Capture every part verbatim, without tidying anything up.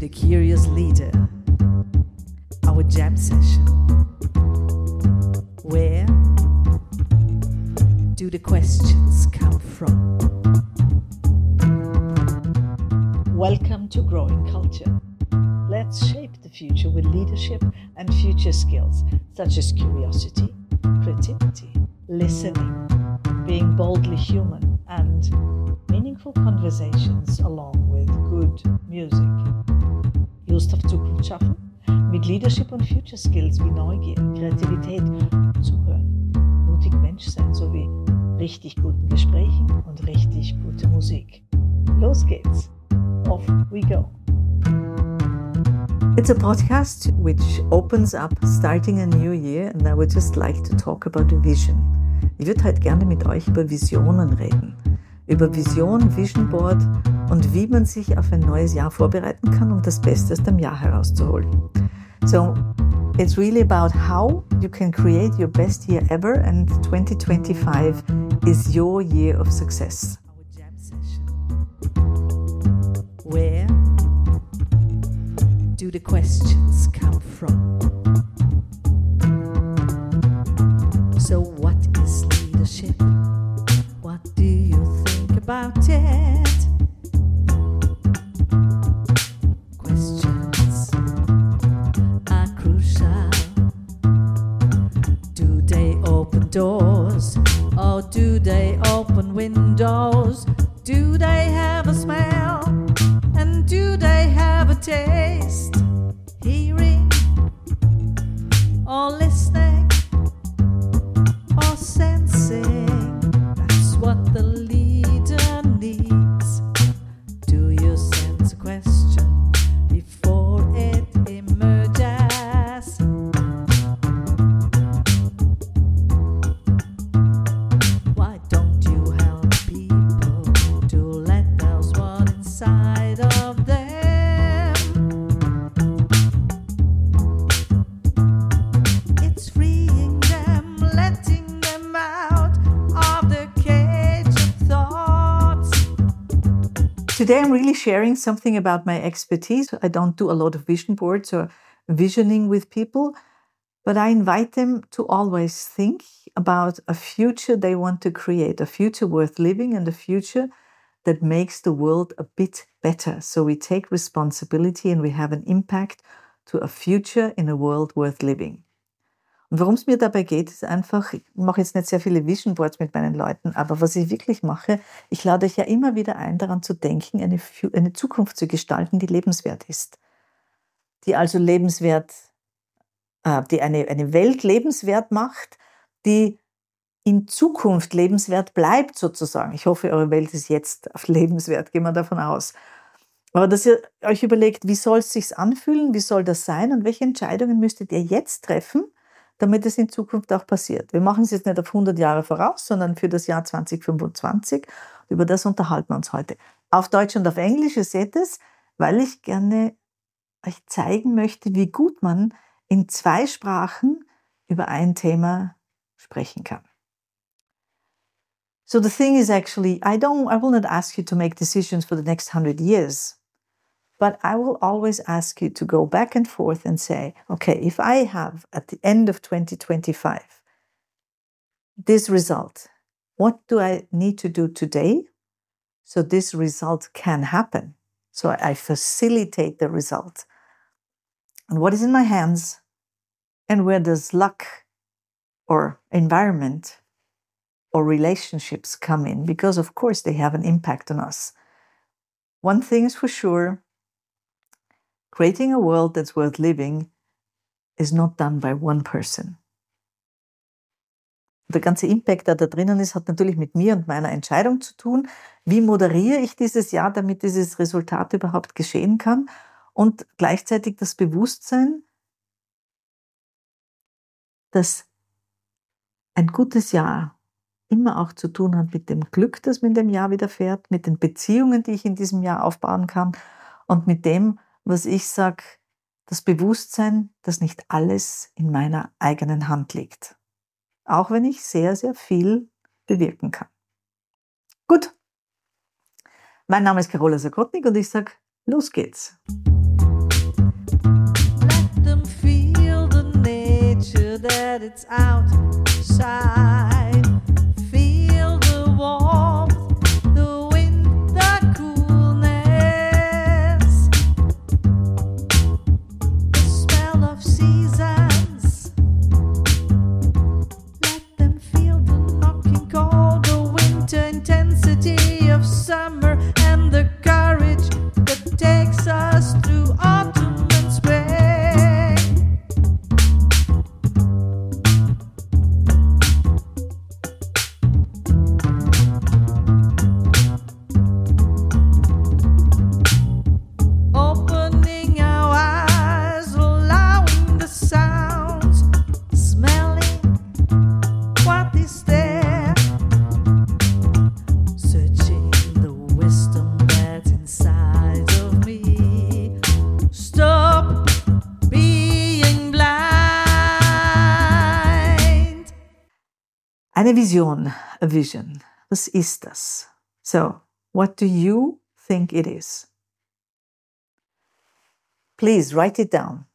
the Curious Leader, our jam session. Where do the questions come from? Welcome to Growing Culture. Let's shape the future with leadership and future skills such as curiosity, creativity, listening, being boldly human, and meaningful conversations along with good music. Lust auf Zukunft schaffen? Mit Leadership und Future Skills wie Neugier, Kreativität, Zuhören, mutig Mensch sein sowie richtig guten Gesprächen und richtig gute Musik. Los geht's! Off we go! It's a podcast which opens up starting a new year, and I would just like to talk about a vision. Ich würde heute gerne mit euch über Visionen reden. Über Vision, Vision Board und wie man sich auf ein neues Jahr vorbereiten kann, um das Beste aus dem Jahr herauszuholen. So, it's really about how you can create your best year ever, and twenty twenty-five is your year of success. Our jam session. Where do the questions come from? So what is leadership? What do you think about it? Questions are crucial. Do they open doors or do they open windows? Do they have a smell and do they have a taste? Hearing or listening or sensing, that's what the leader needs. Do you sense a question before it emerges? Why don't you help people to let out what's inside of them? It's freeing them, letting them out of the cage of thoughts. Today I'm really sharing something about my expertise. I don't do a lot of vision boards or visioning with people, but I invite them to always think about a future they want to create, a future worth living and a future that makes the world a bit better. So we take responsibility and we have an impact to a future in a world worth living. Und worum es mir dabei geht, ist einfach, ich mache jetzt nicht sehr viele Vision Boards mit meinen Leuten, aber was ich wirklich mache, ich lade euch ja immer wieder ein, daran zu denken, eine, eine Zukunft zu gestalten, die lebenswert ist. Die also lebenswert, äh, die eine, eine Welt lebenswert macht, die in Zukunft lebenswert bleibt sozusagen. Ich hoffe, eure Welt ist jetzt lebenswert, gehen wir davon aus. Aber dass ihr euch überlegt, wie soll es sich anfühlen, wie soll das sein und welche Entscheidungen müsstet ihr jetzt treffen, damit es in Zukunft auch passiert. Wir machen es jetzt nicht auf hundert Jahre voraus, sondern für das Jahr zwanzig fünfundzwanzig. Über das unterhalten wir uns heute. Auf Deutsch und auf Englisch, ihr seht es, weil ich gerne euch zeigen möchte, wie gut man in zwei Sprachen über ein Thema sprechen kann. So the thing is actually, I don't, I will not ask you to make decisions for the next hundred years. But I will always ask you to go back and forth and say, okay, if I have at the end of twenty twenty-five this result, what do I need to do today so this result can happen? So I facilitate the result. And what is in my hands? And where does luck or environment or relationships come in? Because of course they have an impact on us. One thing is for sure, creating a world that's worth living is not done by one person. Der ganze Impact, der da drinnen ist, hat natürlich mit mir und meiner Entscheidung zu tun. Wie moderiere ich dieses Jahr, damit dieses Resultat überhaupt geschehen kann? Und gleichzeitig das Bewusstsein, dass ein gutes Jahr immer auch zu tun hat mit dem Glück, das mir in dem Jahr widerfährt, mit den Beziehungen, die ich in diesem Jahr aufbauen kann und mit dem, was ich sage, das Bewusstsein, dass nicht alles in meiner eigenen Hand liegt. Auch wenn ich sehr, sehr viel bewirken kann. Gut. Mein Name ist Carola Sakotnik und ich sage, los geht's. that it's outside. Feel the warmth, the wind, the coolness, the smell of seasons. Let them feel the knocking cold, the winter intensity of summer, and the courage that takes us through autumn and spring. Opening our eyes, allowing the sounds, smelling what is there, searching the wisdom that's inside of me. Stop being blind. Eine Vision, a vision. Was ist das? So, what do you think it is? Please write it down.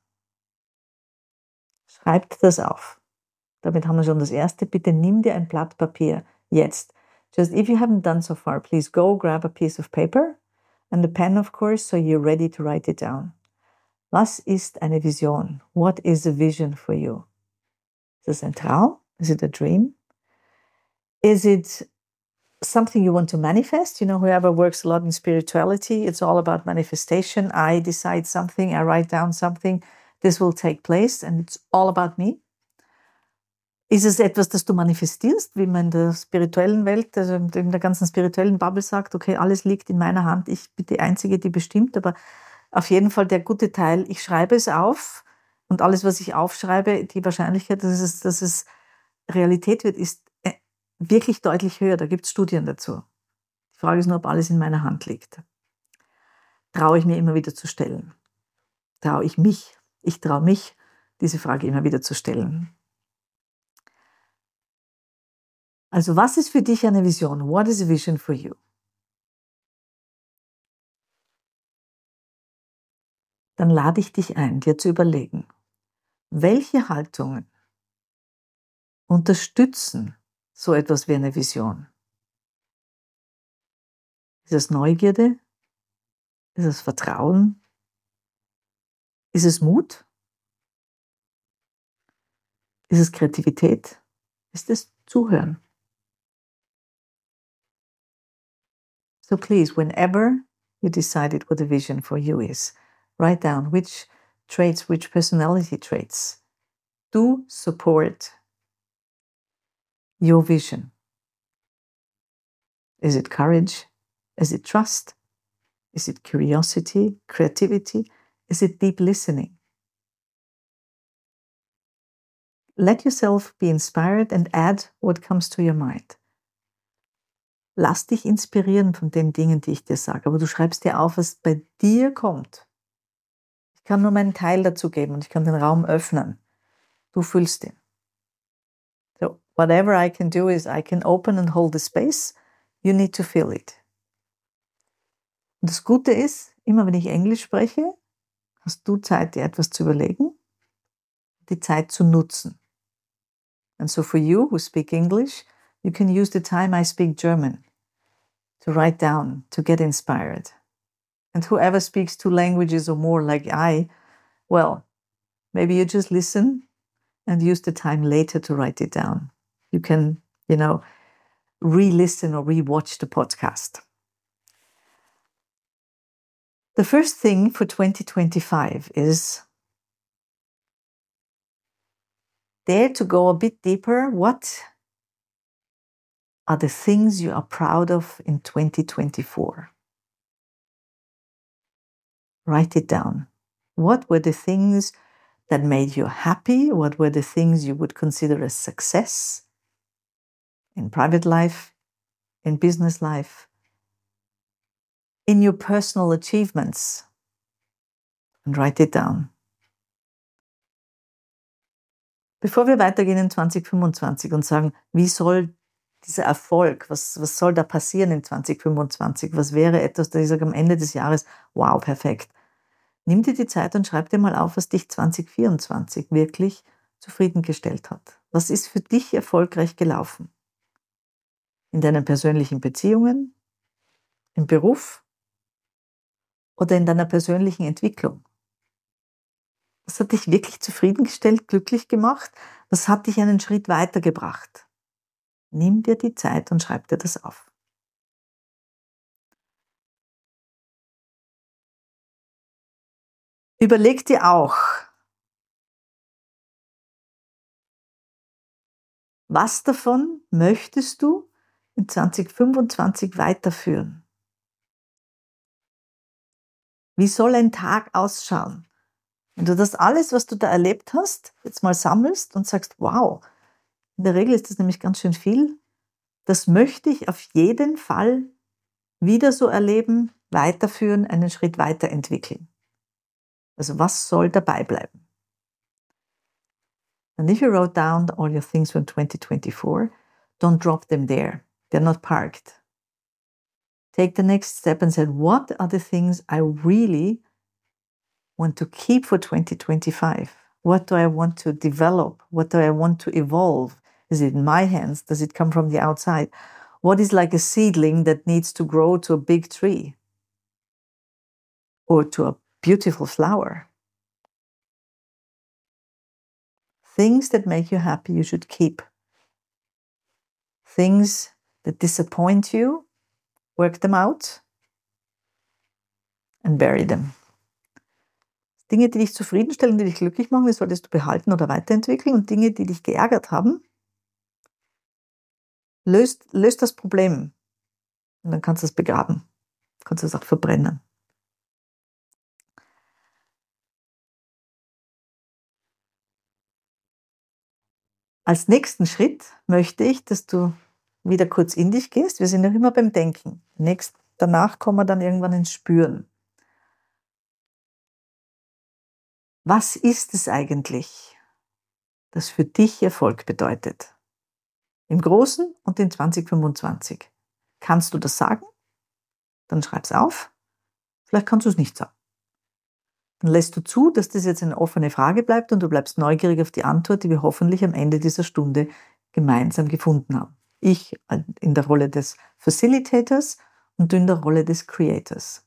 Schreibt das auf. Damit haben wir schon das erste. Bitte nimm dir ein Blatt Papier jetzt. Just if you haven't done so far, please go grab a piece of paper and a pen, of course, so you're ready to write it down. Was ist eine Vision? What is a vision for you? Ist es ein Traum? Is it a dream? Is it something you want to manifest? You know, whoever works a lot in spirituality, it's all about manifestation. I decide something, I write down something, this will take place and it's all about me. Ist es etwas, das du manifestierst, wie man in der spirituellen Welt, also in der ganzen spirituellen Bubble sagt, okay, alles liegt in meiner Hand, ich bin die Einzige, die bestimmt, aber auf jeden Fall der gute Teil, ich schreibe es auf und alles, was ich aufschreibe, die Wahrscheinlichkeit, dass es, dass es Realität wird, ist wirklich deutlich höher. Da gibt es Studien dazu. Die Frage ist nur, ob alles in meiner Hand liegt. Traue ich mir immer wieder zu stellen? Traue ich mich? Ich traue mich, diese Frage immer wieder zu stellen. Also, was ist für dich eine Vision? What is a vision for you? Dann lade ich dich ein, dir zu überlegen, welche Haltungen unterstützen so etwas wie eine Vision. Ist es Neugierde? Ist es Vertrauen? Ist es Mut? Ist es Kreativität? Ist es Zuhören? So please, whenever you decided what a vision for you is, write down which traits, which personality traits do support your vision. Is it courage? Is it trust? Is it curiosity, creativity? Is it deep listening? Let yourself be inspired and add what comes to your mind. Lass dich inspirieren von den Dingen, die ich dir sage, aber du schreibst dir auf, was bei dir kommt. Ich kann nur meinen Teil dazu geben und ich kann den Raum öffnen. Du fühlst ihn. So, whatever I can do is I can open and hold the space. You need to feel it. Und das Gute ist, immer wenn ich Englisch spreche, hast du Zeit, dir etwas zu überlegen, die Zeit zu nutzen. And so for you who speak English, you can use the time I speak German to write down, to get inspired. And whoever speaks two languages or more like I, well, maybe you just listen and use the time later to write it down. You can, you know, re-listen or re-watch the podcast. The first thing for twenty twenty-five is dare to go a bit deeper. What are the things you are proud of in twenty twenty-four? Write it down. What were the things that made you happy? What were the things you would consider a success in private life, in business life, in your personal achievements? And write it down. Bevor wir weitergehen in zwanzig fünfundzwanzig und sagen, wie soll dieser Erfolg, was, was soll da passieren in zwanzig fünfundzwanzig? Was wäre etwas, das ich sage am Ende des Jahres, wow, perfekt. Nimm dir die Zeit und schreib dir mal auf, was dich zwanzig vierundzwanzig wirklich zufriedengestellt hat? Was ist für dich erfolgreich gelaufen? In deinen persönlichen Beziehungen, im Beruf oder in deiner persönlichen Entwicklung? Was hat dich wirklich zufriedengestellt, glücklich gemacht? Was hat dich einen Schritt weitergebracht? Nimm dir die Zeit und schreib dir das auf. Überleg dir auch, was davon möchtest du in zwanzig fünfundzwanzig weiterführen? Wie soll ein Tag ausschauen? Wenn du das alles, was du da erlebt hast, jetzt mal sammelst und sagst, wow, in der Regel ist das nämlich ganz schön viel, das möchte ich auf jeden Fall wieder so erleben, weiterführen, einen Schritt weiterentwickeln. Also was soll dabei bleiben? And if you wrote down all your things from twenty twenty-four, don't drop them there. They're not parked. Take the next step and say, what are the things I really want to keep for twenty twenty-five? What do I want to develop? What do I want to evolve? Is it in my hands? Does it come from the outside? What is like a seedling that needs to grow to a big tree or to a beautiful flower? Things that make you happy, you should keep. Things that disappoint you, work them out and bury them. Dinge, die dich zufriedenstellen, die dich glücklich machen, die solltest du behalten oder weiterentwickeln. Und Dinge, die dich geärgert haben, löst, löst das Problem. Und dann kannst du es begraben. Kannst du es auch verbrennen. Als nächsten Schritt möchte ich, dass du wieder kurz in dich gehst. Wir sind noch immer beim Denken. Nächst, danach kommen wir dann irgendwann ins Spüren. Was ist es eigentlich, das für dich Erfolg bedeutet? Im Großen und in zwanzig fünfundzwanzig. Kannst du das sagen? Dann schreib's auf. Vielleicht kannst du es nicht sagen. Dann lässt du zu, dass das jetzt eine offene Frage bleibt und du bleibst neugierig auf die Antwort, die wir hoffentlich am Ende dieser Stunde gemeinsam gefunden haben. Ich in der Rolle des Facilitators und du in der Rolle des Creators.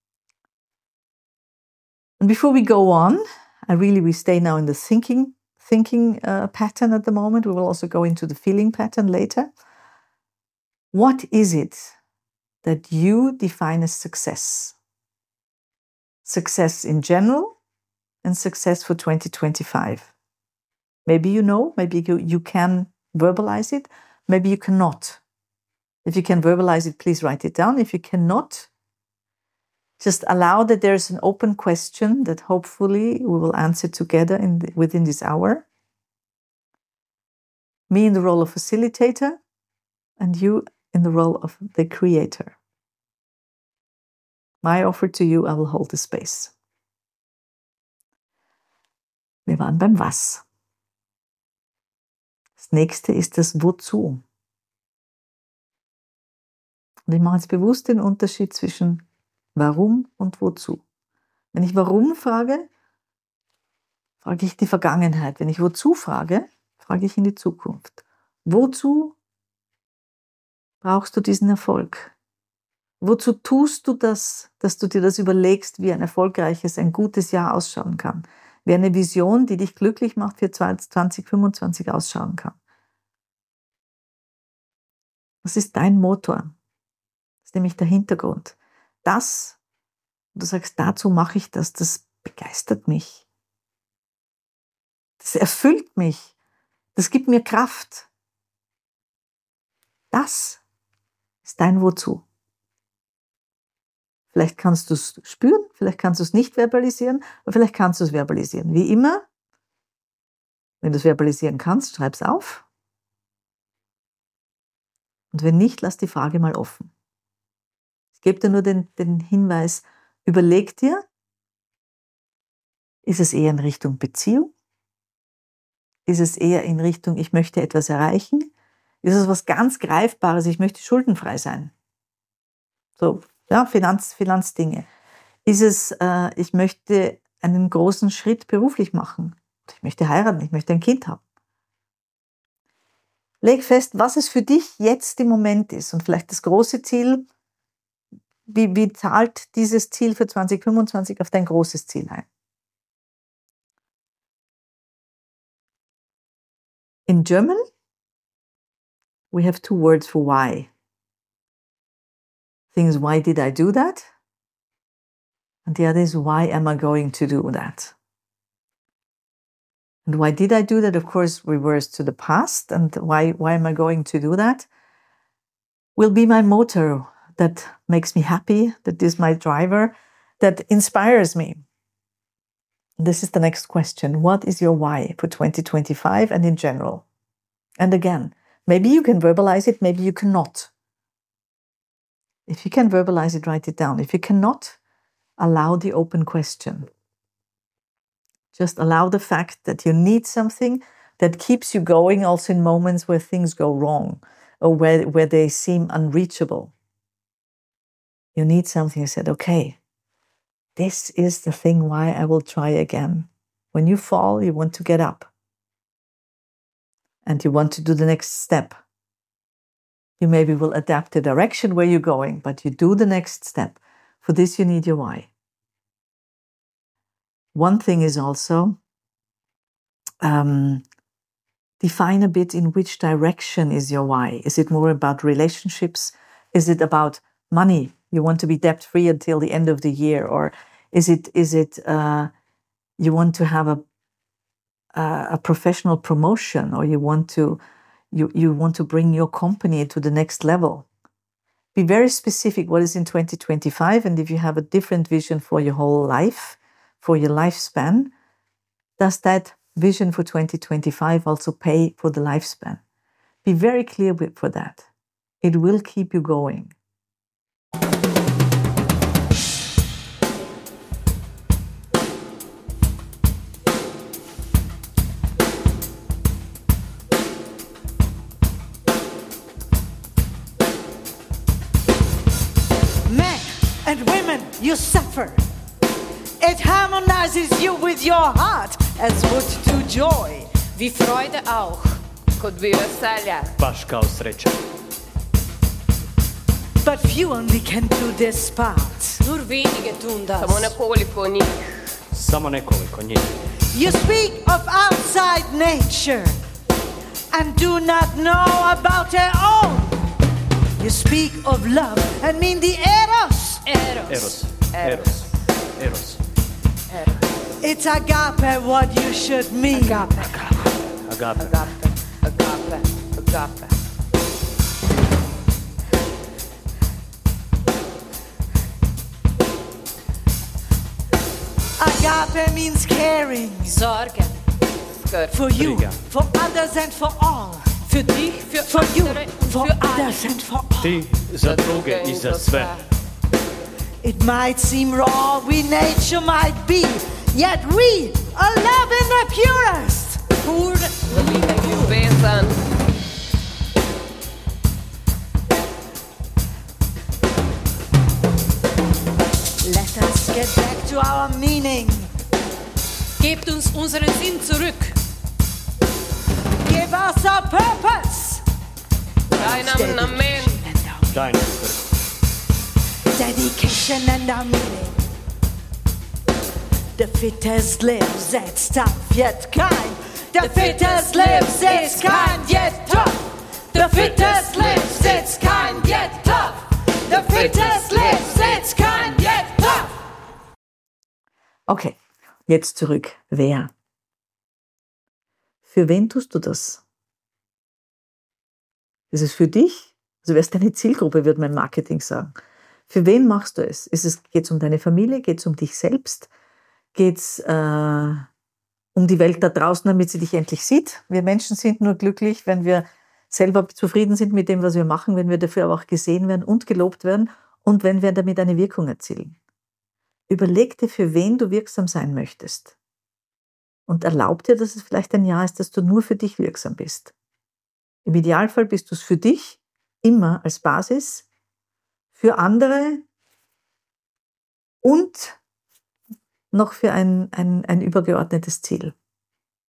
And before we go on, I really, we stay now in the thinking, thinking uh, pattern at the moment. We will also go into the feeling pattern later. What is it that you define as success? Success in general and success for twenty twenty-five. Maybe you know, maybe you, you can verbalize it, maybe you cannot. If you can verbalize it, please write it down. If you cannot, just allow that there's an open question that hopefully we will answer together in the, within this hour. Me in the role of facilitator and you in the role of the creator. My offer to you, I will hold the space. Wir waren beim Was. Das nächste ist das Wozu. Und ich mache jetzt bewusst den Unterschied zwischen Warum und Wozu. Wenn ich Warum frage, frage ich die Vergangenheit. Wenn ich Wozu frage, frage ich in die Zukunft. Wozu brauchst du diesen Erfolg? Wozu tust du das, dass du dir das überlegst, wie ein erfolgreiches, ein gutes Jahr ausschauen kann? Wie eine Vision, die dich glücklich macht, für zwanzig fünfundzwanzig ausschauen kann. Was ist dein Motor? Das ist nämlich der Hintergrund. Das, du sagst, dazu mache ich das, das begeistert mich. Das erfüllt mich. Das gibt mir Kraft. Das ist dein Wozu. Vielleicht kannst du es spüren, vielleicht kannst du es nicht verbalisieren, aber vielleicht kannst du es verbalisieren. Wie immer, wenn du es verbalisieren kannst, schreib es auf. Und wenn nicht, lass die Frage mal offen. Ich gebe dir nur den, den Hinweis, überleg dir, ist es eher in Richtung Beziehung? Ist es eher in Richtung, ich möchte etwas erreichen? Ist es was ganz Greifbares, ich möchte schuldenfrei sein? So, ja, Finanz, Finanzdinge. Ist es, äh, ich möchte einen großen Schritt beruflich machen? Ich möchte heiraten, ich möchte ein Kind haben. Leg fest, was es für dich jetzt im Moment ist und vielleicht das große Ziel. Wie, wie zahlt dieses Ziel für zwanzig fünfundzwanzig auf dein großes Ziel ein? In German, we have two words for why. Thing is, why did I do that? And the other is, why am I going to do that? And why did I do that? Of course, reverse to the past. And why, why am I going to do that? Will be my motor that makes me happy, that is my driver, that inspires me. This is the next question. What is your why for twenty twenty-five and in general? And again, maybe you can verbalize it, maybe you cannot. If you can verbalize it, write it down. If you cannot, allow the open question. Just allow the fact that you need something that keeps you going also in moments where things go wrong or where, where they seem unreachable. You need something. You said, okay, this is the thing why I will try again. When you fall, you want to get up. And you want to do the next step. You maybe will adapt the direction where you're going, but you do the next step. For this, you need your why. One thing is also um, define a bit in which direction is your why. Is it more about relationships? Is it about money? You want to be debt-free until the end of the year? Or is it, is it uh, you want to have a, a, a professional promotion, or you want to, you, you want to bring your company to the next level? Be very specific what is in twenty twenty-five, and if you have a different vision for your whole life, for your lifespan, does that vision for twenty twenty-five also pay for the lifespan? Be very clear with, for that. It will keep you going. Men and women, you suffer. It harmonizes you with your heart as wood to joy. Wie Freude auch, kod bi veselja. Baš kao sreća. But few only can do this part. Nur wenige tun das. Samo nekoliko njih. Samo nekoliko njih. You speak of outside nature and do not know about their own. You speak of love and mean the eros. Eros. Eros. Eros. Eros. It's agape what you should mean. Agape. Agape. Agape. Agape. Agape. Agape means caring. Sorgen. Skrb. For you, Briga. for others and for all. Für dich, für For you, andere und for für alle. others and for all. Ti za druge i za sve. It might seem raw, we nature might be, yet we are love in the purest. Pur liebe ljubezen. Let us get back to our meaning. Gebt uns unseren Sinn zurück. Give us a purpose. Deinem Amen. Daj nam svrhu. Dedication and our meaning. The fittest lives, it's tough yet kind. The fittest lives, it's kind yet tough. The fittest lives, it's kind yet tough. The fittest lives, it's kind yet tough. Okay, jetzt zurück. Wer? Für wen tust du das? Ist es für dich? Also wer ist deine Zielgruppe, würde mein Marketing sagen. Für wen machst du es? Ist es geht es um deine Familie? Geht es um dich selbst? Geht es äh, um die Welt da draußen, damit sie dich endlich sieht? Wir Menschen sind nur glücklich, wenn wir selber zufrieden sind mit dem, was wir machen, wenn wir dafür aber auch gesehen werden und gelobt werden und wenn wir damit eine Wirkung erzielen. Überleg dir, für wen du wirksam sein möchtest. Und erlaub dir, dass es vielleicht ein Jahr ist, dass du nur für dich wirksam bist. Im Idealfall bist du es für dich immer als Basis, für andere und noch für ein, ein, ein übergeordnetes Ziel.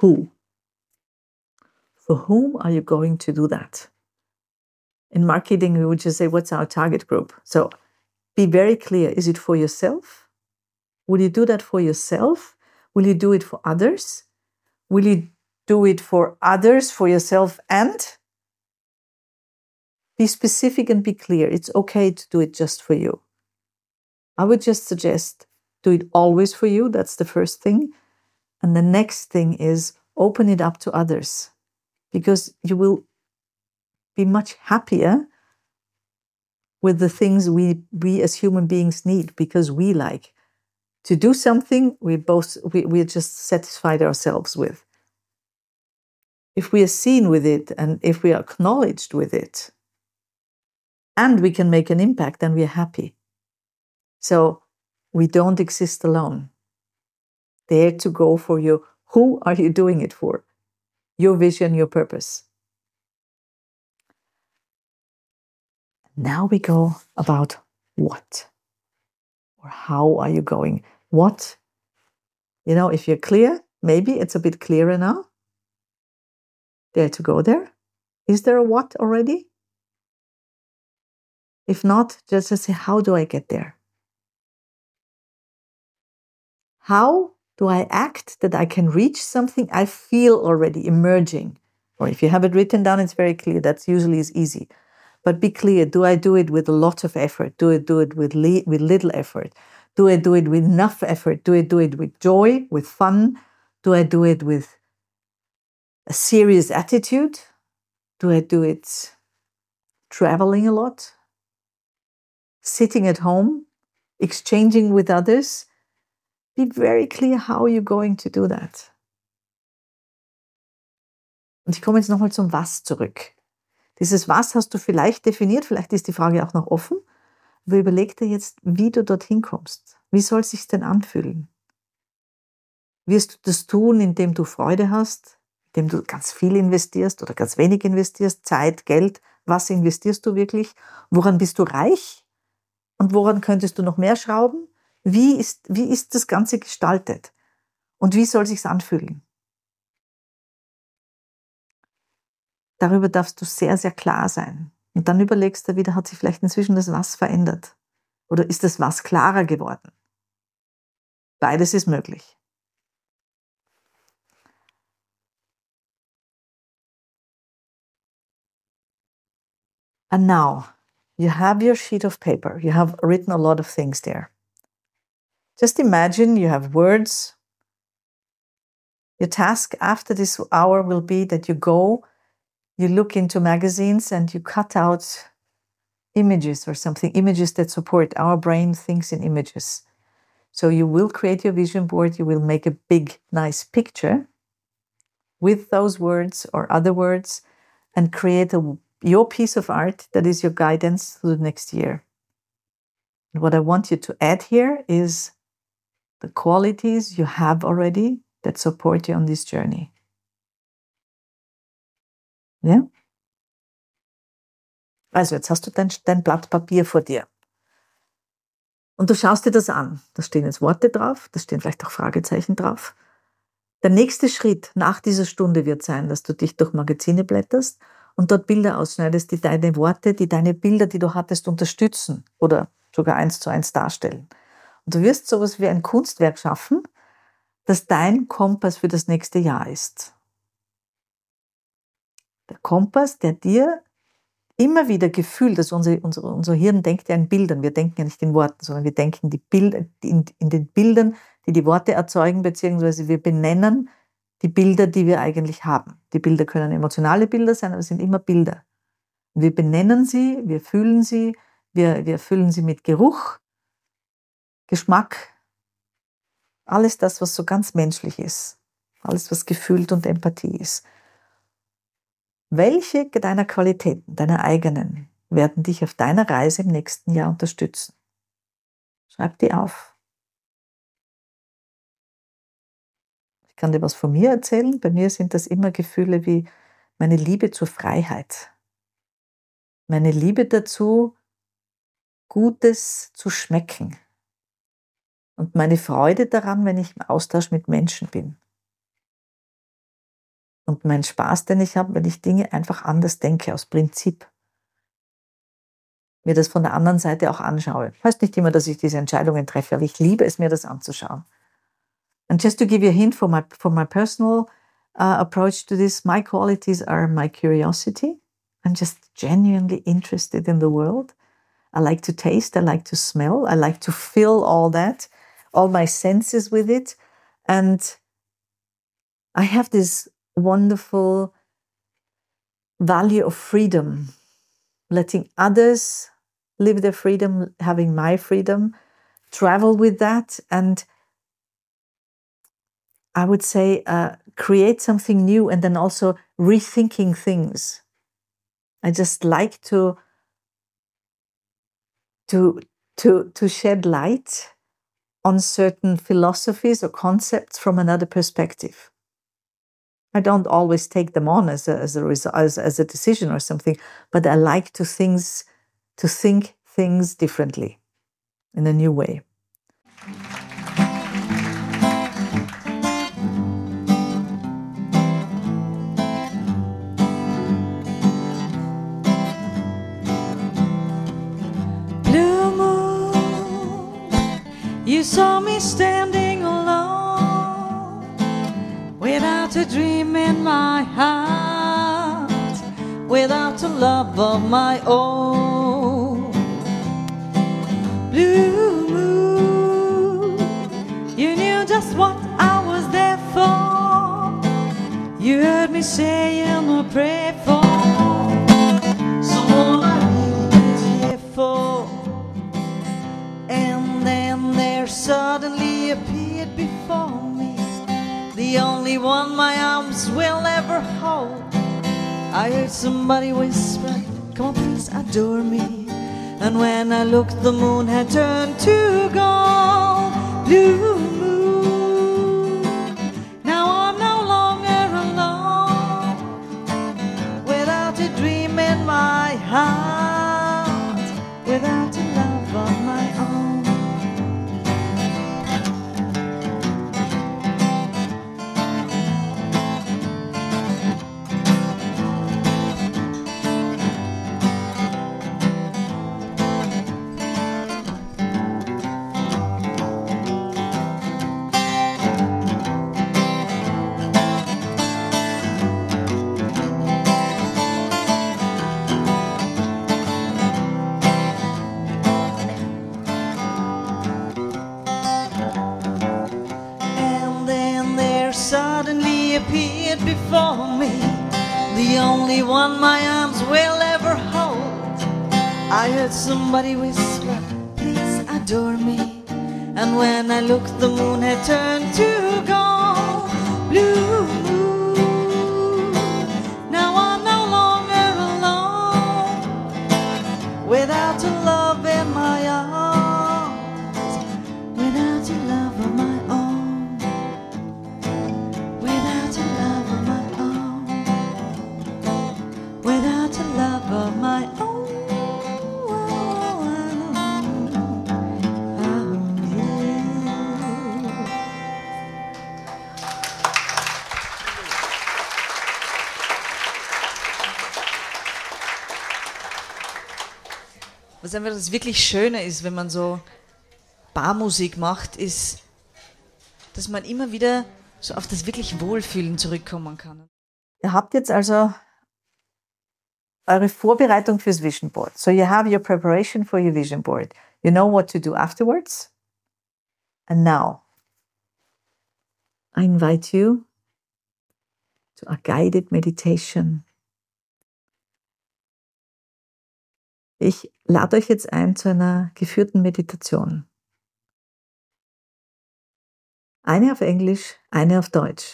who. For whom are you going to do that? In marketing, we would just say, what's our target group? So be very clear. Is it for yourself? Will you do that for yourself? Will you do it for others? Will you do it for others, for yourself, and be specific and be clear. It's okay to do it just for you. I would just suggest do it always for you. That's the first thing. And the next thing is open it up to others, because you will be much happier with the things we, we as human beings need, because we like to do something we both, we, we're just satisfied ourselves with. If we are seen with it and if we are acknowledged with it and we can make an impact, then we are happy. So we don't exist alone. Dare to go for your, who are you doing it for? Your vision, your purpose. Now we go about what, or how are you going? What, you know, if you're clear, maybe it's a bit clearer now. Dare to go there. Is there a what already? If not, just say, how do I get there? How do I act that I can reach something I feel already emerging? Or if you have it written down, it's very clear. That's usually is easy. But be clear, do I do it with a lot of effort? Do I do it with, li- with little effort? Do I do it with enough effort? Do I do it with joy, with fun? Do I do it with a serious attitude? Do I do it traveling a lot? Sitting at home? Exchanging with others? Be very clear, how you're going to do that. Und ich komme jetzt nochmal zum Was zurück. Dieses Was hast du vielleicht definiert, vielleicht ist die Frage auch noch offen, aber überleg dir jetzt, wie du dorthin kommst. Wie soll es sich denn anfühlen? Wirst du das tun, indem du Freude hast, indem du ganz viel investierst oder ganz wenig investierst, Zeit, Geld? Was investierst du wirklich? Woran bist du reich? Und woran könntest du noch mehr schrauben? Wie ist, wie ist das Ganze gestaltet? Und wie soll es sich anfühlen? Darüber darfst du sehr, sehr klar sein. Und dann überlegst du wieder, hat sich vielleicht inzwischen das Was verändert? Oder ist das Was klarer geworden? Beides ist möglich. And now, you have your sheet of paper. You have written a lot of things there. Just imagine you have words. Your task after this hour will be that you go, you look into magazines and you cut out images or something, images that support. Our brain thinks in images. So you will create your vision board. You will make a big, nice picture with those words or other words and create a, your piece of art that is your guidance through the next year. And what I want you to add here is the qualities you have already that support you on this journey. Ja? Also jetzt hast du dein, dein Blatt Papier vor dir. Und du schaust dir das an. Da stehen jetzt Worte drauf, da stehen vielleicht auch Fragezeichen drauf. Der nächste Schritt nach dieser Stunde wird sein, dass du dich durch Magazine blätterst und dort Bilder ausschneidest, die deine Worte, die deine Bilder, die du hattest, unterstützen oder sogar eins zu eins darstellen. Und du wirst sowas wie ein Kunstwerk schaffen, das dein Kompass für das nächste Jahr ist. Der Kompass, der dir immer wieder gefühlt, dass unser, unser, unser Hirn denkt ja in Bildern, wir denken ja nicht in Worten, sondern wir denken die Bilder, in, in den Bildern, die die Worte erzeugen, beziehungsweise wir benennen die Bilder, die wir eigentlich haben. Die Bilder können emotionale Bilder sein, aber es sind immer Bilder. Wir benennen sie, wir fühlen sie, wir, wir füllen sie mit Geruch, Geschmack, alles das, was so ganz menschlich ist, alles, was gefühlt und Empathie ist. Welche deiner Qualitäten, deiner eigenen, werden dich auf deiner Reise im nächsten Jahr unterstützen? Schreib die auf. Ich kann dir was von mir erzählen. Bei mir sind das immer Gefühle wie meine Liebe zur Freiheit, meine Liebe dazu, Gutes zu schmecken und meine Freude daran, wenn ich im Austausch mit Menschen bin. und mein Spaß, den ich habe, wenn ich Dinge einfach anders denke, aus Prinzip. Mir das von der anderen Seite auch anschaue. Heißt nicht immer, dass ich diese Entscheidungen treffe, aber ich liebe es, mir das anzuschauen. And just to give you a hint for my, for my personal uh, approach to this, my qualities are my curiosity. I'm just genuinely interested in the world. I like to taste, I like to smell, I like to fill all that, all my senses with it. And I have this wonderful value of freedom, letting others live their freedom, having my freedom, travel with that, and I would say uh, create something new and then also rethinking things. I just like to, to, to, to shed light on certain philosophies or concepts from another perspective. I don't always take them on as a, as a, result, as, as a decision or something, but I like to, things, to think things differently in a new way. Blue moon, you saw me standing alone, without a dream in my heart, without a love of my own. Blue moon, you knew just what I was there for. You heard me saying a prayer for someone I really care for. And then there suddenly appeared before me the only one my arms will ever hold. I heard somebody whisper, come on please adore me. And when I looked, the moon had turned to gold. Blue moon, now I'm no longer alone, without a dream in my heart, without a love of my own. Suddenly appeared before me the only one my arms will ever hold. I heard somebody whisper, please adore me. And when I looked, the moon had turned to gold. Blue moon, now I'm no longer alone, without a love in my arms, without a love of my own. Of my own. Oh, yeah. Was einfach das wirklich Schöne ist, wenn man so Barmusik macht, ist, dass man immer wieder so auf das wirklich Wohlfühlen zurückkommen kann. Ihr habt jetzt also eure Vorbereitung fürs Vision Board. So you have your preparation for your Vision Board. You know what to do afterwards. And now, I invite you to a guided meditation. Ich lade euch jetzt ein zu einer geführten Meditation. Eine auf Englisch, eine auf Deutsch.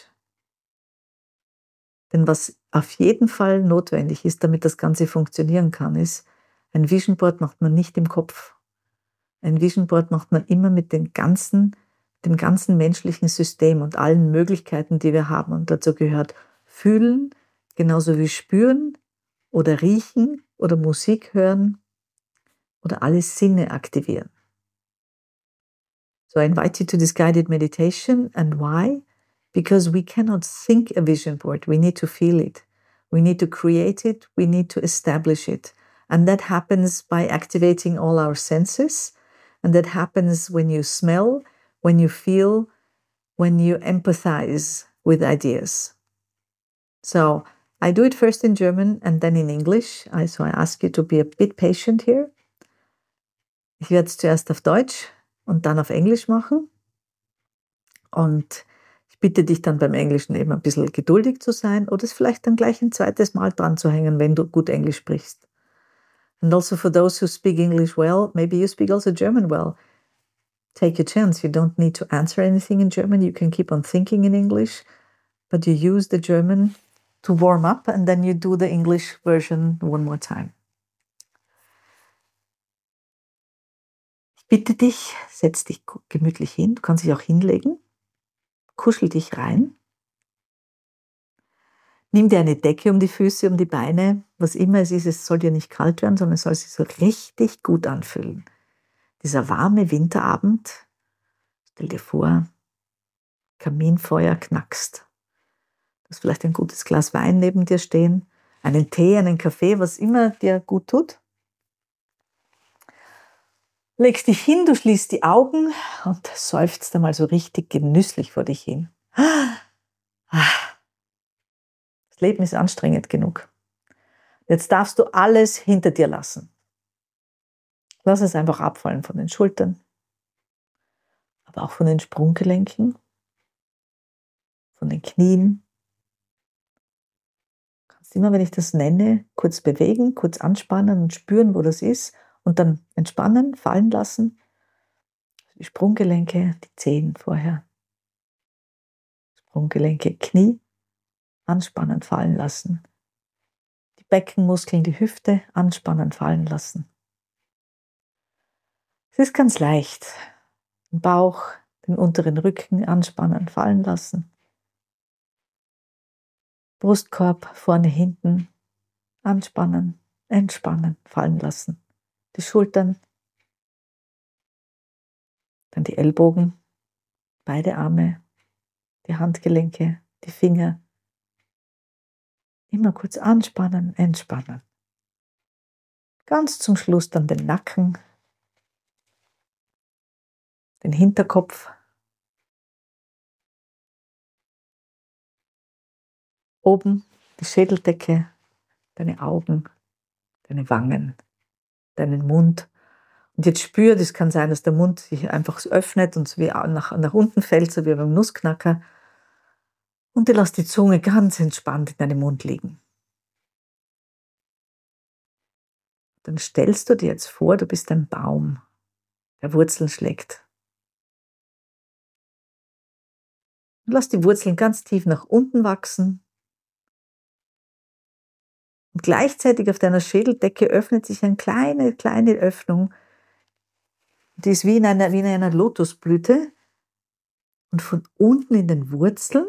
Denn was auf jeden Fall notwendig ist, damit das Ganze funktionieren kann, ist, ein Vision Board macht man nicht im Kopf. Ein Vision Board macht man immer mit den ganzen, dem ganzen menschlichen System und allen Möglichkeiten, die wir haben. Und dazu gehört fühlen, genauso wie spüren oder riechen oder Musik hören oder alle Sinne aktivieren. So I invite you to this guided meditation. And why? because we cannot think a vision board. We need to feel it. We need to create it. We need to establish it. And that happens by activating all our senses. And that happens when you smell, when you feel, when you empathize with ideas. So I do it first in German and then in English. I, so I ask you to be a bit patient here. Ich werde es zuerst auf Deutsch und dann auf Englisch machen. Und ich bitte dich dann beim Englischen eben ein bisschen geduldig zu sein oder es vielleicht dann gleich ein zweites Mal dran zu hängen, wenn du gut Englisch sprichst. And also for those who speak English well, maybe you speak also German well. Take your chance. You don't need to answer anything in German. You can keep on thinking in English, but you use the German to warm up and then you do the English version one more time. Ich bitte dich, setz dich gemütlich hin. Du kannst dich auch hinlegen. Kuschel dich rein. Nimm dir eine Decke um die Füße, um die Beine. Was immer es ist, es soll dir nicht kalt werden, sondern es soll sich so richtig gut anfühlen. Dieser warme Winterabend, stell dir vor, Kaminfeuer knackst. Du hast vielleicht ein gutes Glas Wein neben dir stehen, einen Tee, einen Kaffee, was immer dir gut tut. Legst dich hin, du schließt die Augen und seufzt einmal so richtig genüsslich vor dich hin. Das Leben ist anstrengend genug. Jetzt darfst du alles hinter dir lassen. Lass es einfach abfallen von den Schultern, aber auch von den Sprunggelenken, von den Knien. Du kannst immer, wenn ich das nenne, kurz bewegen, kurz anspannen und spüren, wo das ist und dann entspannen, fallen lassen. Die Sprunggelenke, die Zehen vorher. Sprunggelenke, Knie, anspannen, fallen lassen. Die Beckenmuskeln, die Hüfte, anspannen, fallen lassen. Es ist ganz leicht. Den Bauch, den unteren Rücken anspannen, fallen lassen. Brustkorb, vorne, hinten, anspannen, entspannen, fallen lassen. Die Schultern, dann die Ellbogen, beide Arme, die Handgelenke, die Finger. Immer kurz anspannen, entspannen. Ganz zum Schluss dann den Nacken, den Hinterkopf, oben die Schädeldecke, deine Augen, deine Wangen, deinen Mund. Und jetzt spür, das kann sein, dass der Mund sich einfach öffnet und so wie nach, nach unten fällt, so wie beim Nussknacker. Und du lässt die Zunge ganz entspannt in deinem Mund liegen. Dann stellst du dir jetzt vor, du bist ein Baum, der Wurzeln schlägt. Und lass die Wurzeln ganz tief nach unten wachsen. Und gleichzeitig auf deiner Schädeldecke öffnet sich eine kleine, kleine Öffnung. Die ist wie in einer, wie in einer Lotusblüte. Und von unten in den Wurzeln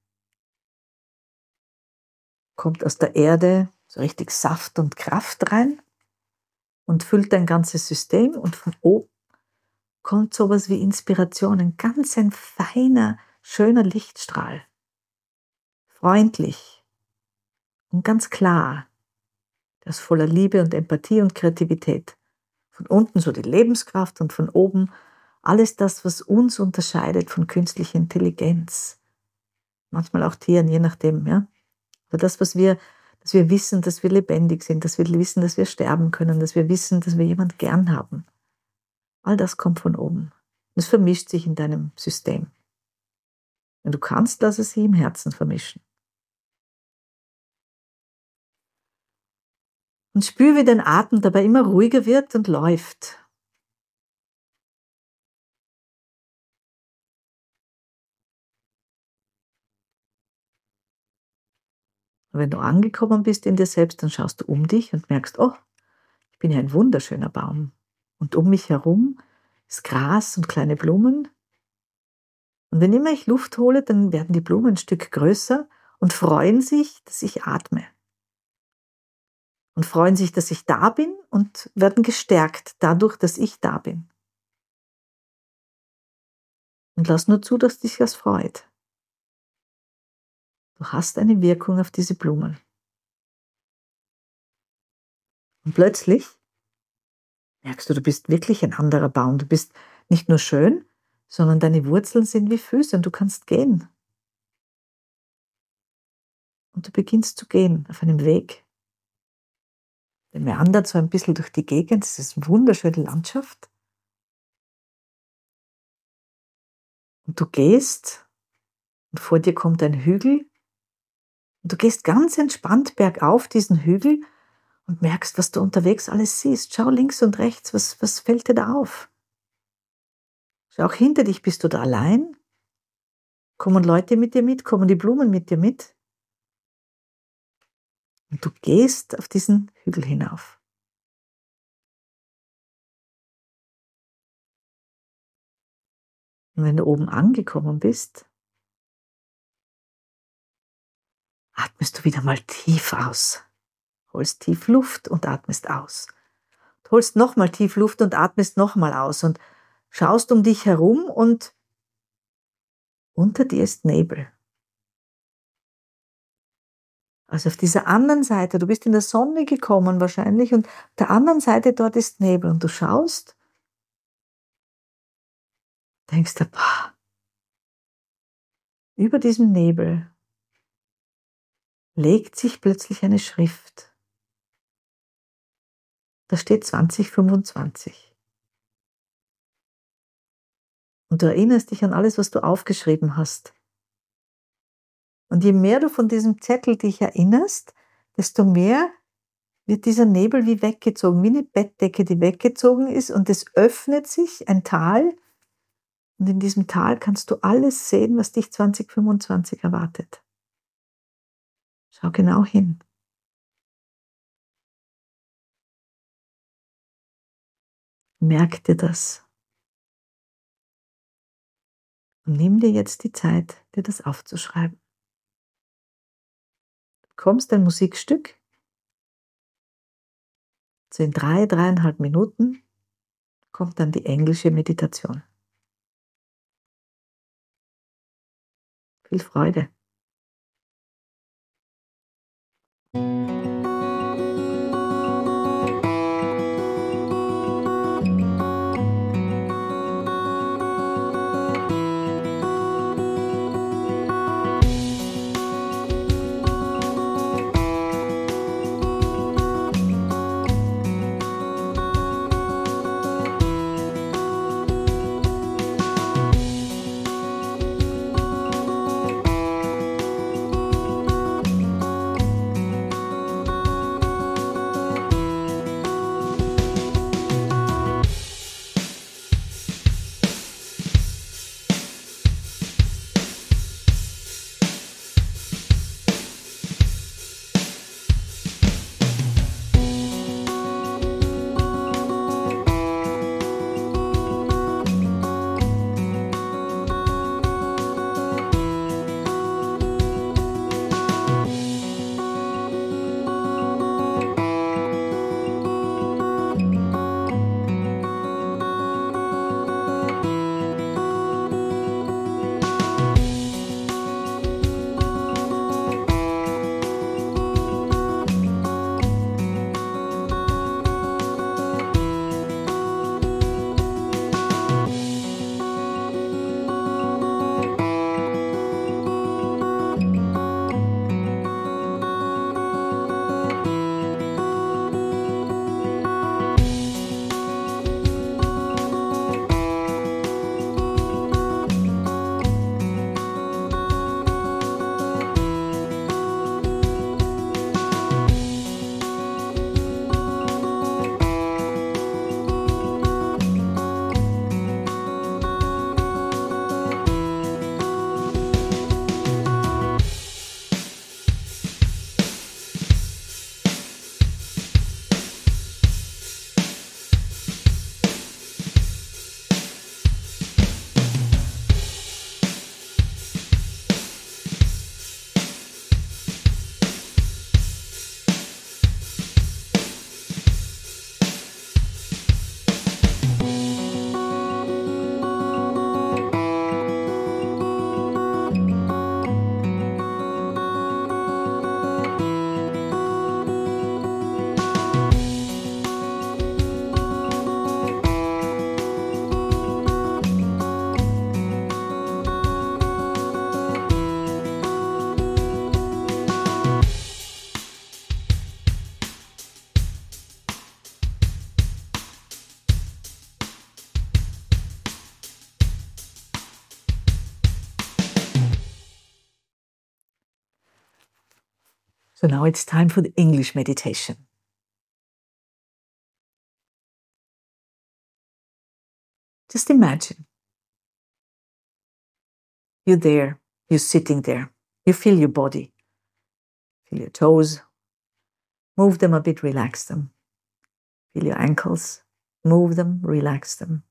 kommt aus der Erde so richtig Saft und Kraft rein und füllt dein ganzes System. Und von oben kommt sowas wie Inspiration, ein ganz ein feiner, schöner Lichtstrahl. Freundlich und ganz klar. Das ist voller Liebe und Empathie und Kreativität. Von unten so die Lebenskraft und von oben alles das, was uns unterscheidet von künstlicher Intelligenz. Manchmal auch Tieren, je nachdem, ja. Aber das, was wir, dass wir wissen, dass wir lebendig sind, dass wir wissen, dass wir sterben können, dass wir wissen, dass wir jemand gern haben. All das kommt von oben. Und es vermischt sich in deinem System. Wenn du kannst, lass es sich im Herzen vermischen. Und spür, wie dein Atem dabei immer ruhiger wird und läuft. Und wenn du angekommen bist in dir selbst, dann schaust du um dich und merkst, oh, ich bin ja ein wunderschöner Baum. Und um mich herum ist Gras und kleine Blumen. Und wenn immer ich Luft hole, dann werden die Blumen ein Stück größer und freuen sich, dass ich atme. Und freuen sich, dass ich da bin und werden gestärkt dadurch, dass ich da bin. Und lass nur zu, dass dich das freut. Du hast eine Wirkung auf diese Blumen. Und plötzlich merkst du, du bist wirklich ein anderer Baum. Du bist nicht nur schön, sondern deine Wurzeln sind wie Füße und du kannst gehen. Und du beginnst zu gehen auf einem Weg. Der meandert so ein bisschen durch die Gegend. Es ist eine wunderschöne Landschaft. Und du gehst und vor dir kommt ein Hügel. Und du gehst ganz entspannt bergauf diesen Hügel und merkst, was du unterwegs alles siehst. Schau links und rechts, was, was fällt dir da auf? Schau auch hinter dich, bist du da allein? Kommen Leute mit dir mit? Kommen die Blumen mit dir mit? Und du gehst auf diesen Hügel hinauf. Und wenn du oben angekommen bist, atmest du wieder mal tief aus. Holst tief Luft und atmest aus. Du holst nochmal tief Luft und atmest nochmal aus und schaust um dich herum und unter dir ist Nebel. Also auf dieser anderen Seite, du bist in der Sonne gekommen wahrscheinlich und auf der anderen Seite dort ist Nebel und du schaust, denkst dir, boah, über diesem Nebel legt sich plötzlich eine Schrift. Da steht zwanzig fünfundzwanzig. Und du erinnerst dich an alles, was du aufgeschrieben hast. Und je mehr du von diesem Zettel dich erinnerst, desto mehr wird dieser Nebel wie weggezogen, wie eine Bettdecke, die weggezogen ist und es öffnet sich ein Tal und in diesem Tal kannst du alles sehen, was dich zwanzig fünfundzwanzig erwartet. Schau genau hin. Merk dir das. Und nimm dir jetzt die Zeit, dir das aufzuschreiben. Du bekommst ein Musikstück. So in drei, dreieinhalb Minuten kommt dann die englische Meditation. Viel Freude. So now it's time for the English meditation. Just imagine you're there, you're sitting there, you feel your body, feel your toes, move them a bit, relax them. Feel your ankles, move them, relax them.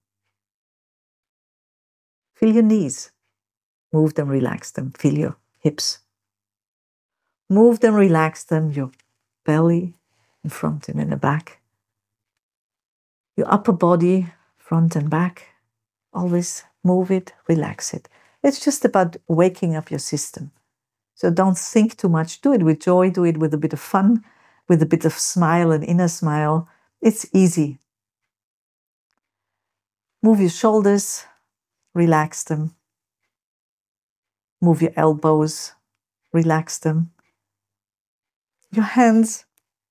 Feel your knees, move them, relax them. Feel your hips. Move them, relax them, your belly in front and in the back. Your upper body, front and back. Always move it, relax it. It's just about waking up your system. So don't think too much. Do it with joy, do it with a bit of fun, with a bit of smile, an inner smile. It's easy. Move your shoulders, relax them. Move your elbows, relax them. Your hands,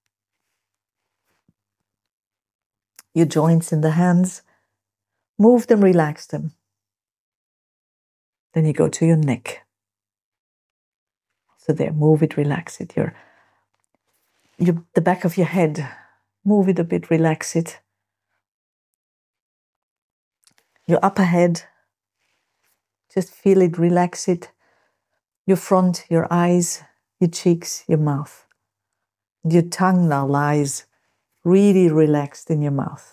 your joints in the hands, move them, relax them. Then you go to your neck. So there, move it, relax it. Your, your, the back of your head, move it a bit, relax it. Your upper head, just feel it, relax it. Your front, your eyes, your cheeks, your mouth. Your tongue now lies really relaxed in your mouth.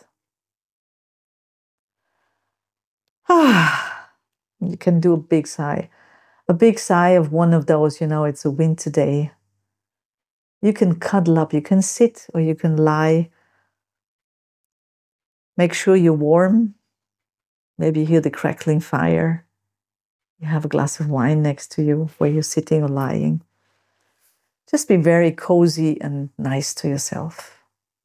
Ah, you can do a big sigh. A big sigh of one of those, you know, it's a winter day. You can cuddle up, you can sit or you can lie. Make sure you're warm. Maybe you hear the crackling fire. You have a glass of wine next to you where you're sitting or lying. Just be very cozy and nice to yourself.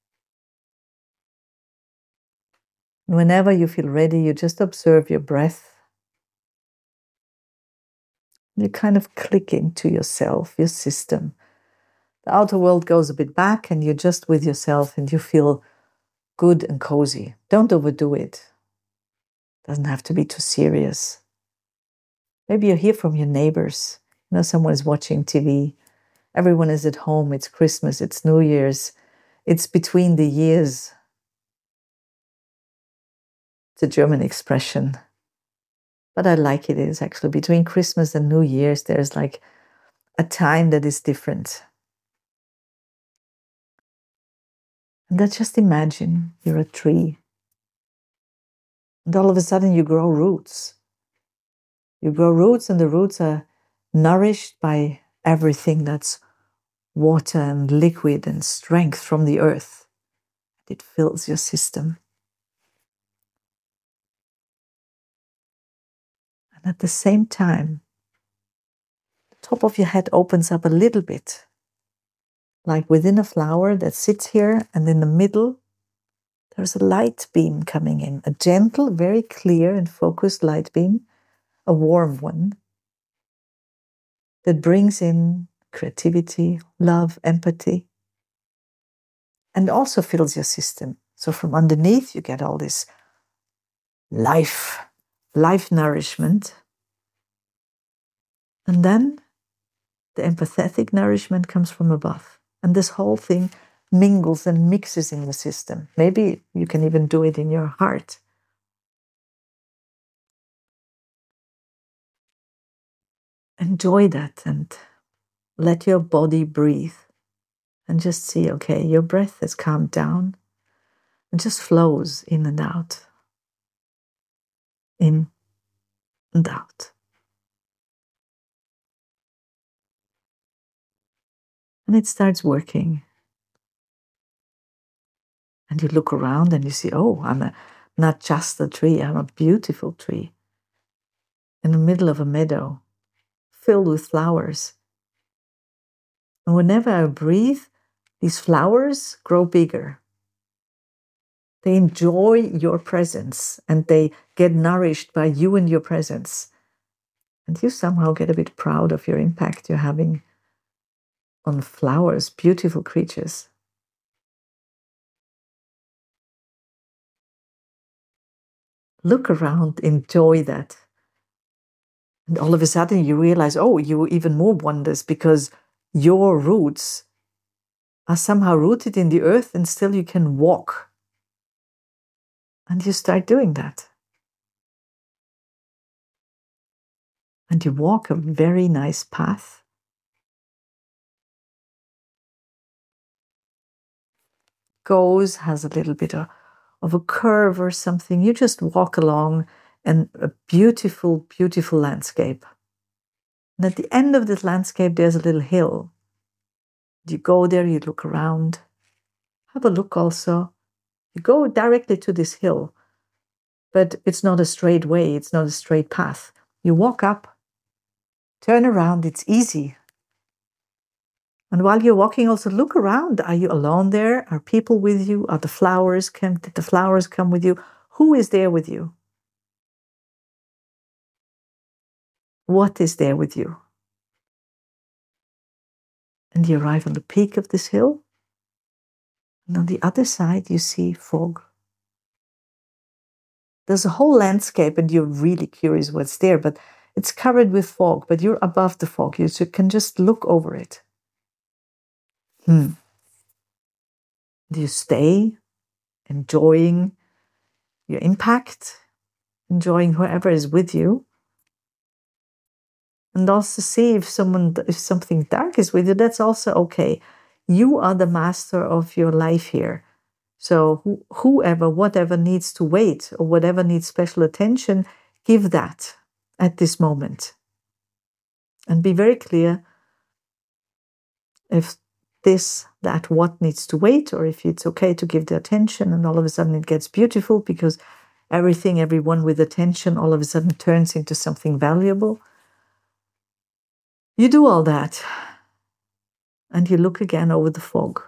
Whenever you feel ready, you just observe your breath. You kind of click into yourself, your system. The outer world goes a bit back and you're just with yourself and you feel good and cozy. Don't overdo it. Doesn't have to be too serious. Maybe you hear from your neighbors. You know, someone is watching T V. Everyone is at home. It's Christmas. It's New Year's. It's between the years. It's a German expression. But I like it. It's actually between Christmas and New Year's. There's like a time that is different. And then just imagine you're a tree. And all of a sudden you grow roots. You grow roots and the roots are nourished by everything that's water and liquid and strength from the earth. It fills your system. And at the same time, the top of your head opens up a little bit, like within a flower that sits here, and in the middle, there's a light beam coming in, a gentle, very clear and focused light beam, a warm one, that brings in creativity, love, empathy, and also fills your system. So from underneath, you get all this life, life nourishment. And then the empathetic nourishment comes from above. And this whole thing mingles and mixes in the system. Maybe you can even do it in your heart. Enjoy that and let your body breathe and just see, okay, your breath has calmed down and just flows in and out, in and out. And it starts working. And you look around and you see, oh, I'm a, not just a tree, I'm a beautiful tree in the middle of a meadow filled with flowers. And whenever I breathe, these flowers grow bigger. They enjoy your presence and they get nourished by you and your presence. And you somehow get a bit proud of your impact you're having on flowers, beautiful creatures. Look around, enjoy that. And all of a sudden you realize, oh, you even more wonders because your roots are somehow rooted in the earth, and still you can walk. And you start doing that. And you walk a very nice path. Goes, has a little bit of, of a curve or something. You just walk along and a beautiful, beautiful landscape. And at the end of this landscape, there's a little hill. You go there, you look around. Have a look also. You go directly to this hill, but it's not a straight way. It's not a straight path. You walk up, turn around. It's easy. And while you're walking, also look around. Are you alone there? Are people with you? Are the flowers come? Did the flowers come with you? Who is there with you? What is there with you? And you arrive on the peak of this hill. And on the other side, you see fog. There's a whole landscape, and you're really curious what's there, but it's covered with fog, but you're above the fog. You can just look over it. Hmm. Do you stay, enjoying your impact, enjoying whoever is with you? And also see if someone, if something dark is with you, that's also okay. You are the master of your life here. So wh- whoever, whatever needs to wait or whatever needs special attention, give that at this moment. And be very clear if this, that, what needs to wait, or if it's okay to give the attention, and all of a sudden it gets beautiful because everything, everyone with attention all of a sudden turns into something valuable. You do all that, and you look again over the fog.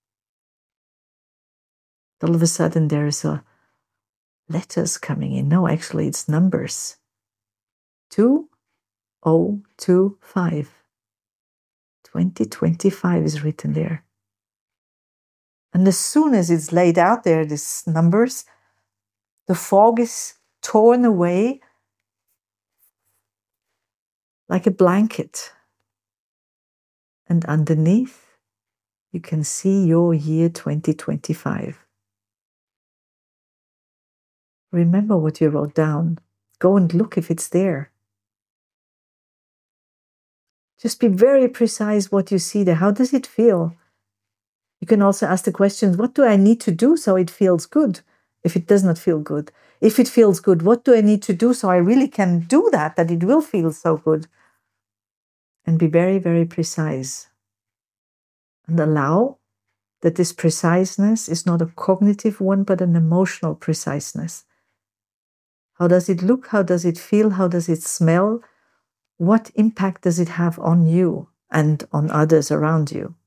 All of a sudden there's a letters coming in. No, actually it's numbers. two oh two five. twenty twenty-five is written there. And as soon as it's laid out there, these numbers, the fog is torn away like a blanket. And underneath, you can see your year twenty twenty-five. Remember what you wrote down. Go and look if it's there. Just be very precise what you see there. How does it feel? You can also ask the questions, what do I need to do so it feels good? If it does not feel good. If it feels good, what do I need to do so I really can do that, that it will feel so good? And be very, very precise. And allow that this preciseness is not a cognitive one, but an emotional preciseness. How does it look? How does it feel? How does it smell? What impact does it have on you and on others around you?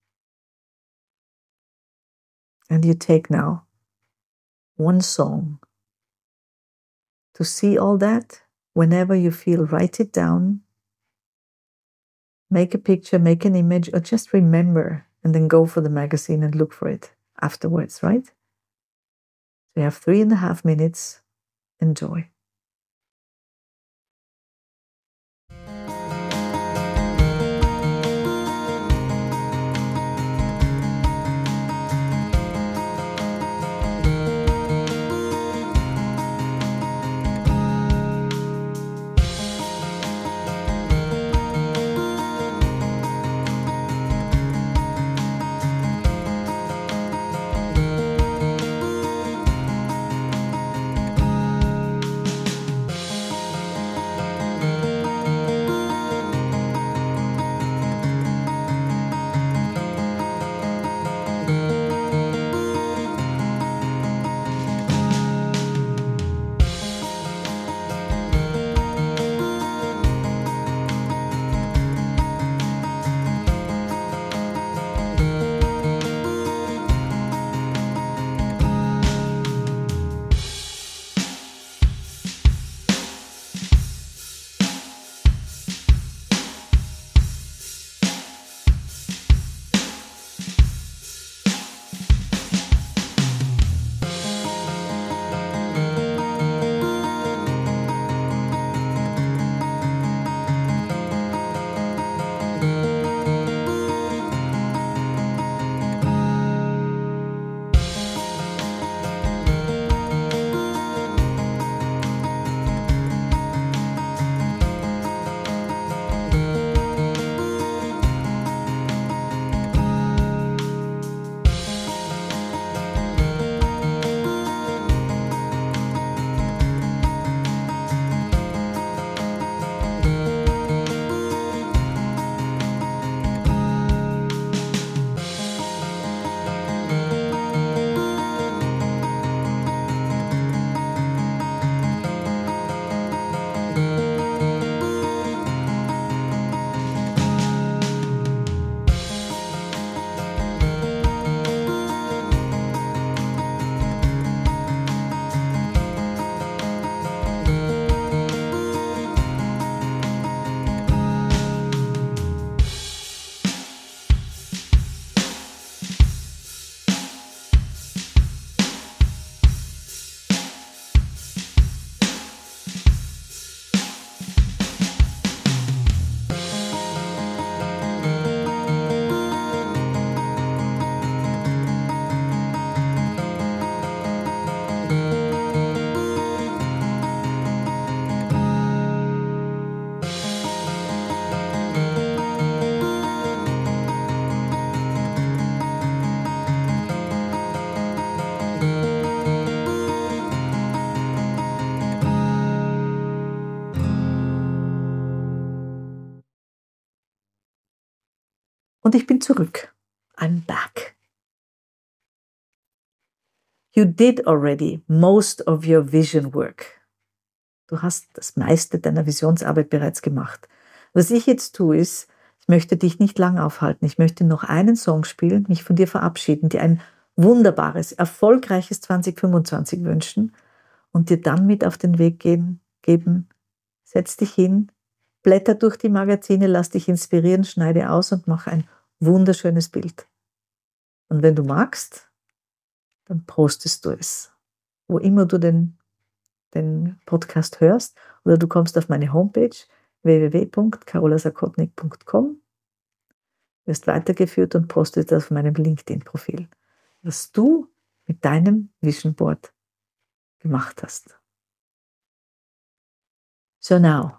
And you take now one song to see all that. Whenever you feel, write it down. Make a picture, make an image, or just remember, and then go for the magazine and look for it afterwards, right? So you have three and a half minutes. Enjoy. Und ich bin zurück. I'm back. You did already most of your vision work. Du hast das meiste deiner Visionsarbeit bereits gemacht. Was ich jetzt tue, ist, ich möchte dich nicht lang aufhalten. Ich möchte noch einen Song spielen, mich von dir verabschieden, dir ein wunderbares, erfolgreiches zwanzig fünfundzwanzig wünschen und dir dann mit auf den Weg gehen, geben. Setz dich hin, blätter durch die Magazine, lass dich inspirieren, schneide aus und mach ein wunderschönes Bild. Und wenn du magst, dann postest du es. Wo immer du den, den Podcast hörst, oder du kommst auf meine Homepage w w w punkt carola sakotnik punkt com, wirst weitergeführt und postest auf meinem LinkedIn-Profil, was du mit deinem Vision Board gemacht hast. So now,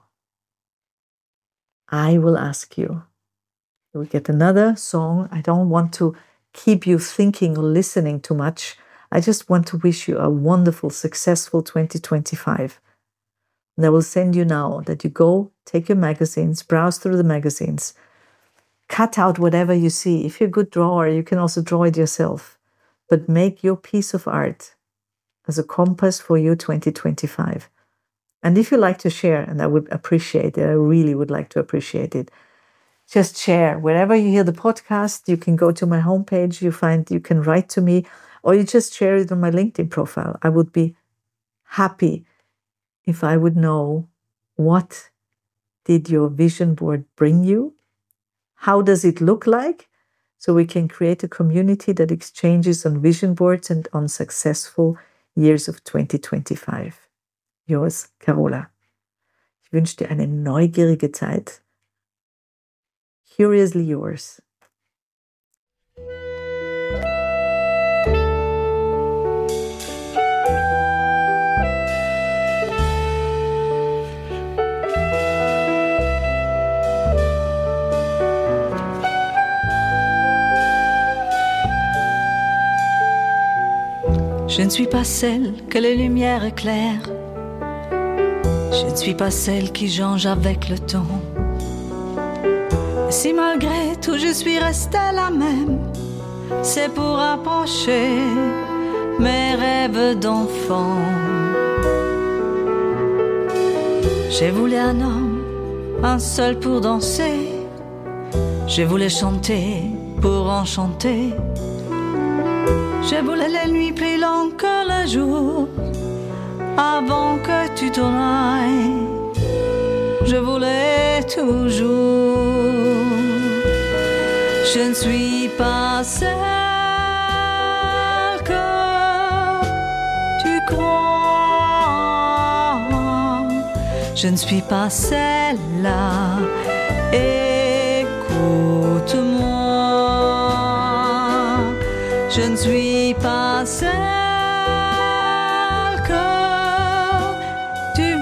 I will ask you, you will get another song. I don't want to keep you thinking or listening too much. I just want to wish you a wonderful, successful twenty twenty-five. And I will send you now that you go, take your magazines, browse through the magazines, cut out whatever you see. If you're a good drawer, you can also draw it yourself. But make your piece of art as a compass for your twenty twenty-five. And if you like to share, and I would appreciate it, I really would like to appreciate it, just share. Wherever you hear the podcast, you can go to my homepage, you find, you can write to me, or you just share it on my LinkedIn profile. I would be happy if I would know, what did your vision board bring you? How does it look like? So we can create a community that exchanges on vision boards and on successful years of twenty twenty-five. Yours, Carola. Ich wünsche dir eine neugierige Zeit. Curiously yours. Je ne suis pas celle que les lumières éclairent. Je ne suis pas celle qui change avec le temps. Et si malgré tout je suis restée la même, c'est pour approcher mes rêves d'enfant. J'ai voulu un homme, un seul pour danser. J'ai voulu chanter pour enchanter. Je voulais les nuits plus longues que le jour, avant que tu t'en ailles. Je voulais toujours. Je ne suis pas celle que tu crois. Je ne suis pas celle-là. Écoute-moi. Je ne suis pas celle que tu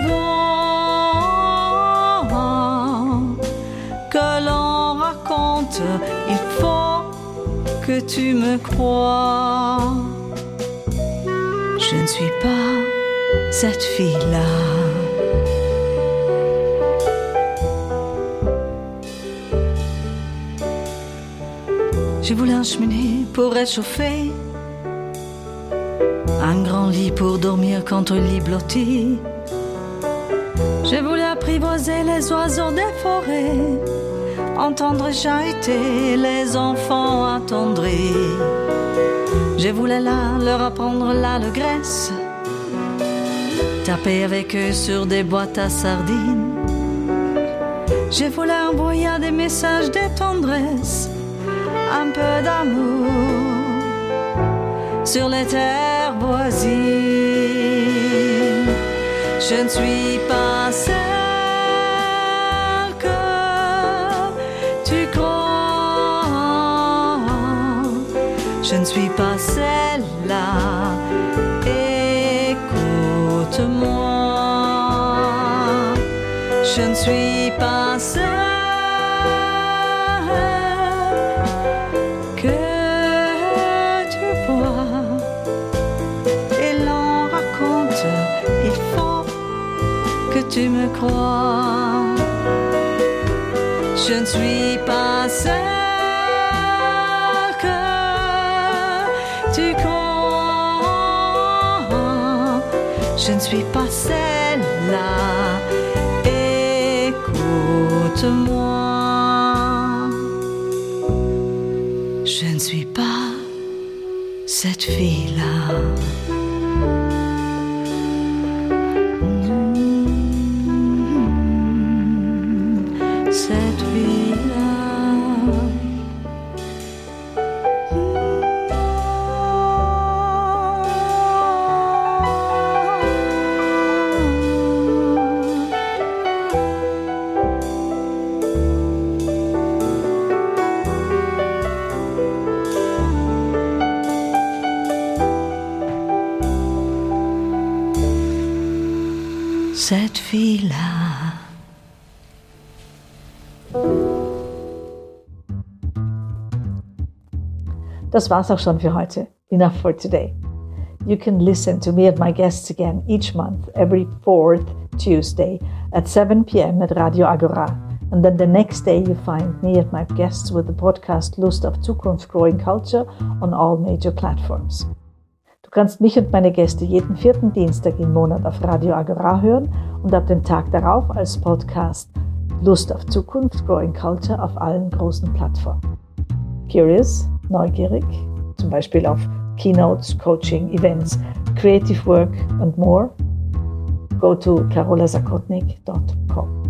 vois, que l'on raconte. Il faut que tu me crois. Je ne suis pas cette fille-là. J'ai voulu un cheminée pour réchauffer, un grand lit pour dormir contre le lit blotti. J'ai voulu apprivoiser les oiseaux des forêts, entendre chahuter les enfants attendris. J'ai voulu là leur apprendre l'allégresse, taper avec eux sur des boîtes à sardines. J'ai voulu envoyer des messages de tendresse, un peu d'amour sur les terres voisines. Je ne suis pas celle que tu crois. Je ne suis pas celle-là. Écoute-moi. Je ne suis pas celle tu me crois. Je ne suis pas celle Tu crois, je ne suis pas celle-là. Écoute-moi, je ne suis pas cette fille-là. Cette fille-là. Cette fille-là. Das war's auch schon für heute. Enough for today. You can listen to me and my guests again each month, every fourth Tuesday at seven p.m. at Radio Agora. And then the next day you find me and my guests with the podcast Lust auf Zukunft Growing Culture on all major platforms. Du kannst mich und meine Gäste jeden vierten Dienstag im Monat auf Radio Agora hören und ab dem Tag darauf als Podcast Lust auf Zukunft Growing Culture auf allen großen Plattformen. Curious? Neugierig, zum Beispiel auf Keynotes, Coaching, Events, Creative Work and more? Go to carola zakotnik dot com.